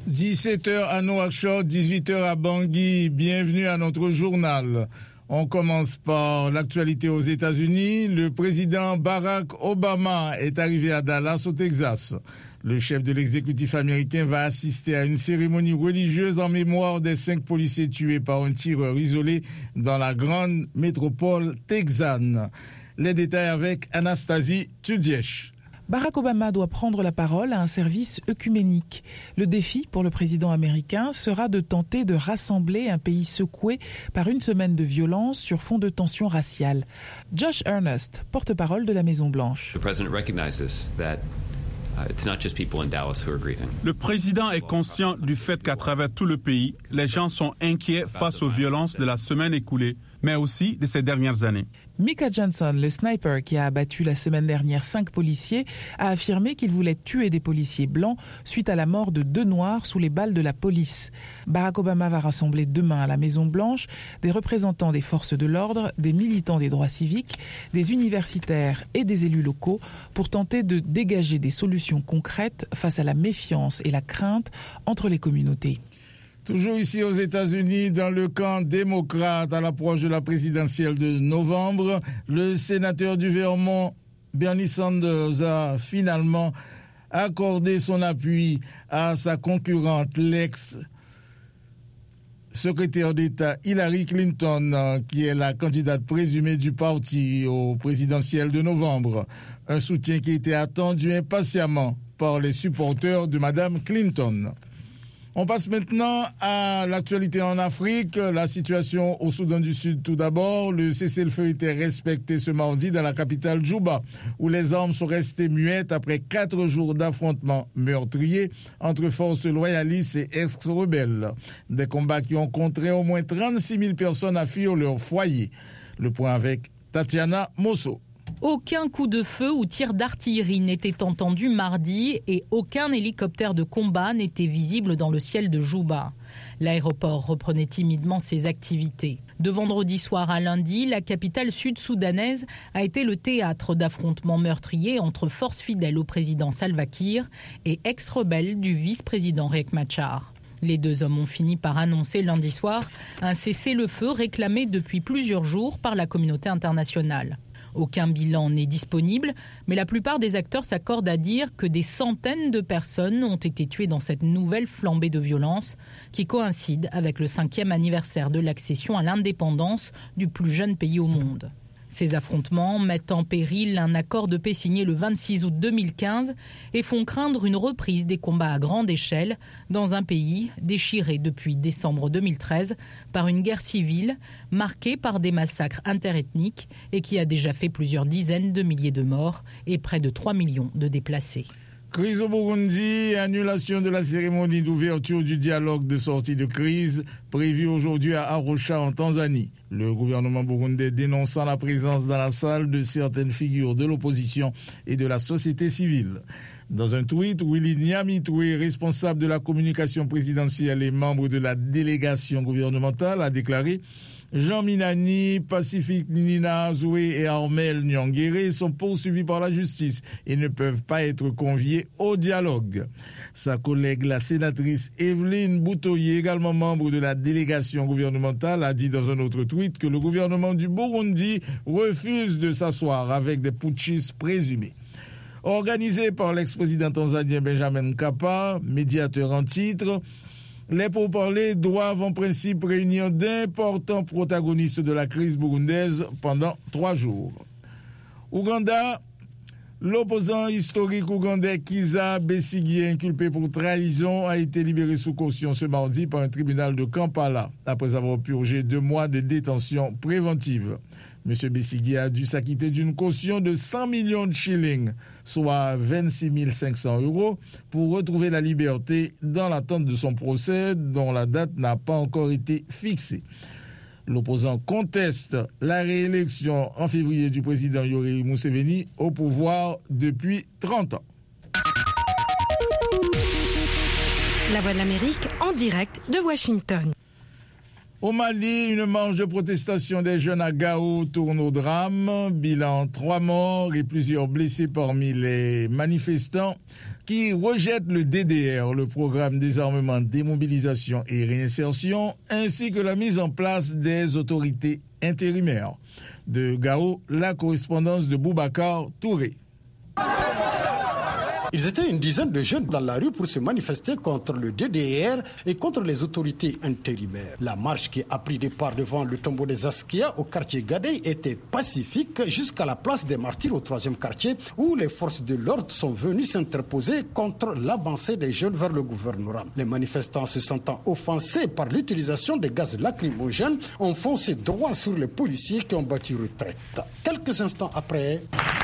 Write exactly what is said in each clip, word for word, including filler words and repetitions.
dix-sept heures à Nouakchott, dix-huit heures à Bangui. Bienvenue à notre journal. On commence par l'actualité aux États-Unis. Le président Barack Obama est arrivé à Dallas, au Texas. Le chef de l'exécutif américain va assister à une cérémonie religieuse en mémoire des cinq policiers tués par un tireur isolé dans la grande métropole texane. Les détails avec Anastasie Tudièche. Barack Obama doit prendre la parole à un service œcuménique. Le défi pour le président américain sera de tenter de rassembler un pays secoué par une semaine de violence sur fond de tensions raciales. Josh Earnest, porte-parole de la Maison-Blanche. The president recognizes that uh, it's not just people in Dallas who are grieving. Le président est conscient du fait qu'à travers tout le pays, les gens sont inquiets face aux violences de la semaine écoulée, mais aussi de ces dernières années. Micah Johnson, le sniper qui a abattu la semaine dernière cinq policiers, a affirmé qu'il voulait tuer des policiers blancs suite à la mort de deux Noirs sous les balles de la police. Barack Obama va rassembler demain à la Maison-Blanche des représentants des forces de l'ordre, des militants des droits civiques, des universitaires et des élus locaux pour tenter de dégager des solutions concrètes face à la méfiance et la crainte entre les communautés. Toujours ici aux États-Unis, dans le camp démocrate, à l'approche de la présidentielle de novembre, le sénateur du Vermont, Bernie Sanders, a finalement accordé son appui à sa concurrente, l'ex-secrétaire d'État Hillary Clinton, qui est la candidate présumée du parti au présidentiel de novembre. Un soutien qui était attendu impatiemment par les supporters de Mme Clinton. On passe maintenant à l'actualité en Afrique. La situation au Soudan du Sud tout d'abord. Le cessez-le-feu était respecté ce mardi dans la capitale Djouba, où les armes sont restées muettes après quatre jours d'affrontements meurtriers entre forces loyalistes et ex-rebelles. Des combats qui ont contraint au moins trente-six mille personnes à fuir leur foyer. Le point avec Tatiana Mosso. Aucun coup de feu ou tir d'artillerie n'était entendu mardi et aucun hélicoptère de combat n'était visible dans le ciel de Djouba. L'aéroport reprenait timidement ses activités. De vendredi soir à lundi, la capitale sud-soudanaise a été le théâtre d'affrontements meurtriers entre forces fidèles au président Salva Kiir et ex-rebelles du vice-président Riek Machar. Les deux hommes ont fini par annoncer lundi soir un cessez-le-feu réclamé depuis plusieurs jours par la communauté internationale. Aucun bilan n'est disponible, mais la plupart des acteurs s'accordent à dire que des centaines de personnes ont été tuées dans cette nouvelle flambée de violence qui coïncide avec le cinquième anniversaire de l'accession à l'indépendance du plus jeune pays au monde. Ces affrontements mettent en péril un accord de paix signé le vingt-six août deux mille quinze et font craindre une reprise des combats à grande échelle dans un pays déchiré depuis décembre deux mille treize par une guerre civile marquée par des massacres interethniques et qui a déjà fait plusieurs dizaines de milliers de morts et près de trois millions de déplacés. Crise au Burundi, annulation de la cérémonie d'ouverture du dialogue de sortie de crise prévue aujourd'hui à Arusha en Tanzanie. Le gouvernement burundais dénonçant la présence dans la salle de certaines figures de l'opposition et de la société civile. Dans un tweet, Willy Nyamitwe, responsable de la communication présidentielle et membre de la délégation gouvernementale, a déclaré « Jean Minani, Pacifique Nina Zoué et Armel Nyangere sont poursuivis par la justice et ne peuvent pas être conviés au dialogue. » Sa collègue, la sénatrice Evelyne Boutoye, également membre de la délégation gouvernementale, a dit dans un autre tweet que le gouvernement du Burundi refuse de s'asseoir avec des putschistes présumés. Organisé par l'ex-président tanzanien Benjamin Mkapa, médiateur en titre, les pourparlers doivent en principe réunir d'importants protagonistes de la crise burundaise pendant trois jours. Ouganda, l'opposant historique ougandais Kizza Besigye, inculpé pour trahison, a été libéré sous caution ce mardi par un tribunal de Kampala, après avoir purgé deux mois de détention préventive. M. Besigye a dû s'acquitter d'une caution de cent millions de shillings, soit vingt-six mille cinq cents euros, pour retrouver la liberté dans l'attente de son procès, dont la date n'a pas encore été fixée. L'opposant conteste la réélection en février du président Yoweri Museveni au pouvoir depuis trente ans. La Voix de l'Amérique en direct de Washington. Au Mali, une marche de protestation des jeunes à Gao tourne au drame. Bilan trois morts et plusieurs blessés parmi les manifestants qui rejettent le D D R, le programme désarmement, démobilisation et réinsertion, ainsi que la mise en place des autorités intérimaires. De Gao, la correspondance de Boubacar Touré. Ils étaient une dizaine de jeunes dans la rue pour se manifester contre le D D R et contre les autorités intérimaires. La marche qui a pris départ devant le tombeau des Askia au quartier Gadey était pacifique jusqu'à la place des Martyrs au troisième quartier où les forces de l'ordre sont venues s'interposer contre l'avancée des jeunes vers le gouvernorat. Les manifestants se sentant offensés par l'utilisation des gaz lacrymogènes ont foncé droit sur les policiers qui ont battu retraite. Quelques instants après...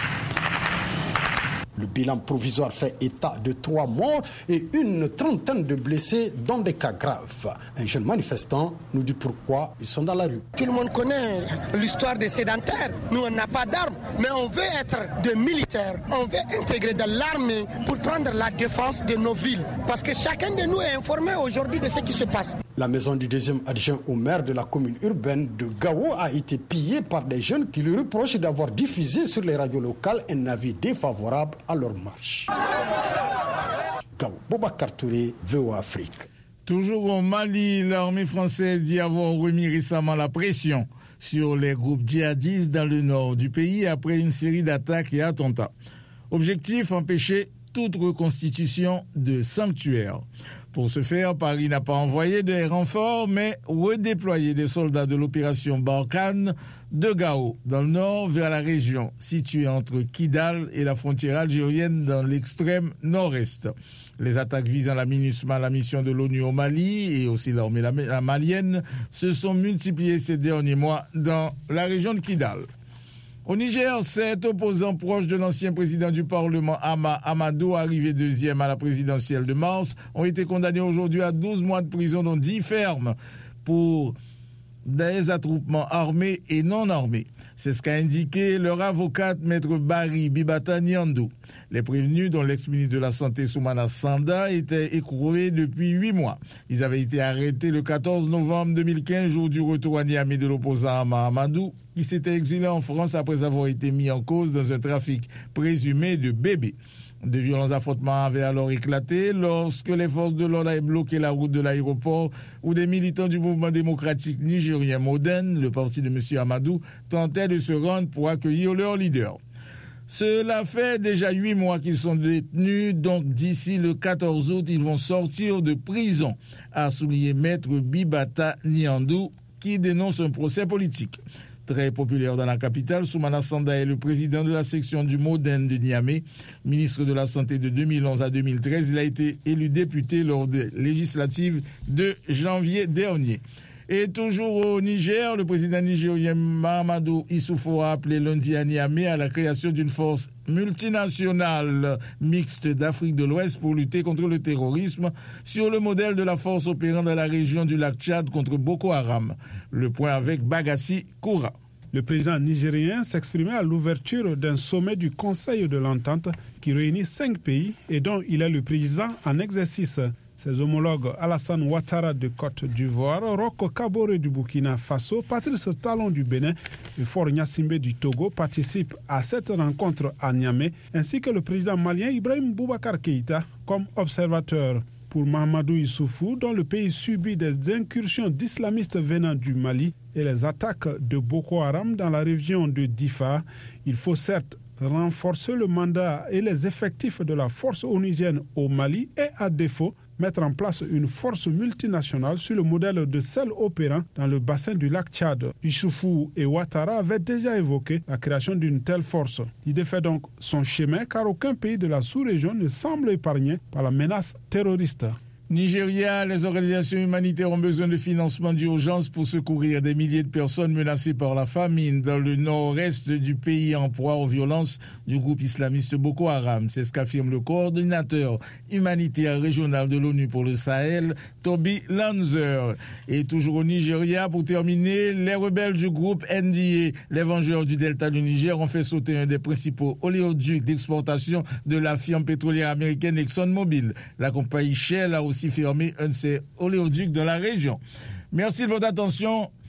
Le bilan provisoire fait état de trois morts et une trentaine de blessés dans des cas graves. Un jeune manifestant nous dit pourquoi ils sont dans la rue. Tout le monde connaît l'histoire des sédentaires. Nous, on n'a pas d'armes, mais on veut être des militaires. On veut intégrer dans l'armée pour prendre la défense de nos villes. Parce que chacun de nous est informé aujourd'hui de ce qui se passe. La maison du deuxième adjoint au maire de la commune urbaine de Gao a été pillée par des jeunes qui lui reprochent d'avoir diffusé sur les radios locales un avis défavorable à leur marche. Gao, Boubacar Touré, V O A Afrique. Toujours au Mali, l'armée française dit avoir remis récemment la pression sur les groupes djihadistes dans le nord du pays après une série d'attaques et attentats. Objectif, empêcher toute reconstitution de sanctuaires. Pour ce faire, Paris n'a pas envoyé de renforts, mais redéployé des soldats de l'opération Barkhane de Gao, dans le nord, vers la région située entre Kidal et la frontière algérienne dans l'extrême nord-est. Les attaques visant la MINUSMA, la mission de l'ONU au Mali, et aussi l'armée la malienne, se sont multipliées ces derniers mois dans la région de Kidal. Au Niger, sept opposants proches de l'ancien président du Parlement, Hama Amadou, arrivé deuxième à la présidentielle de mars, ont été condamnés aujourd'hui à douze mois de prison, dont dix fermes, pour des attroupements armés et non armés. C'est ce qu'a indiqué leur avocate, maître Barry Bibata Nyandou. Les prévenus, dont l'ex-ministre de la Santé Soumana Sanda, étaient écroués depuis huit mois. Ils avaient été arrêtés le quatorze novembre deux mille quinze, jour du retour à Niamey de l'opposant Hama Amadou, qui s'était exilé en France après avoir été mis en cause dans un trafic présumé de bébés. De violents affrontements avaient alors éclaté lorsque les forces de l'ordre avaient bloqué la route de l'aéroport où des militants du mouvement démocratique nigérien Modène, le parti de M. Amadou, tentaient de se rendre pour accueillir leur leader. Cela fait déjà huit mois qu'ils sont détenus, donc d'ici le quatorze août, ils vont sortir de prison, a souligné maître Bibata Nyandou, qui dénonce un procès politique. Très populaire dans la capitale, Soumana Sanda est le président de la section du Modène de Niamey. Ministre de la Santé de deux mille onze à deux mille treize, il a été élu député lors des législatives de janvier dernier. Et toujours au Niger, le président nigérien Mahamadou Issoufou a appelé lundi à Niamey à la création d'une force multinationale mixte d'Afrique de l'Ouest pour lutter contre le terrorisme sur le modèle de la force opérant dans la région du lac Tchad contre Boko Haram. Le point avec Bagassi Koura. Le président nigérien s'exprimait à l'ouverture d'un sommet du Conseil de l'Entente qui réunit cinq pays et dont il est le président en exercice. Ses homologues Alassane Ouattara de Côte d'Ivoire, Roch Kaboré du Burkina Faso, Patrice Talon du Bénin et Faure Gnassingbé du Togo participent à cette rencontre à Niamey, ainsi que le président malien Ibrahim Boubacar Keïta comme observateur. Pour Mahamadou Issoufou, dont le pays subit des incursions d'islamistes venant du Mali et les attaques de Boko Haram dans la région de Difa, il faut certes renforcer le mandat et les effectifs de la force onusienne au Mali et, à défaut, mettre en place une force multinationale sur le modèle de celle opérant dans le bassin du lac Tchad. Issoufou et Ouattara avaient déjà évoqué la création d'une telle force. L'idée fait donc son chemin car aucun pays de la sous-région ne semble épargné par la menace terroriste. Nigeria, les organisations humanitaires ont besoin de financement d'urgence pour secourir des milliers de personnes menacées par la famine dans le nord-est du pays en proie aux violences du groupe islamiste Boko Haram. C'est ce qu'affirme le coordinateur humanitaire régional de l'ONU pour le Sahel, Toby Lanzer. Et toujours au Nigeria, pour terminer, les rebelles du groupe N D A, les Vengeurs du Delta du Niger, ont fait sauter un des principaux oléoducs d'exportation de la firme pétrolière américaine ExxonMobil. La compagnie Shell a aussi fermé un de ses oléoducs dans la région. Merci de votre attention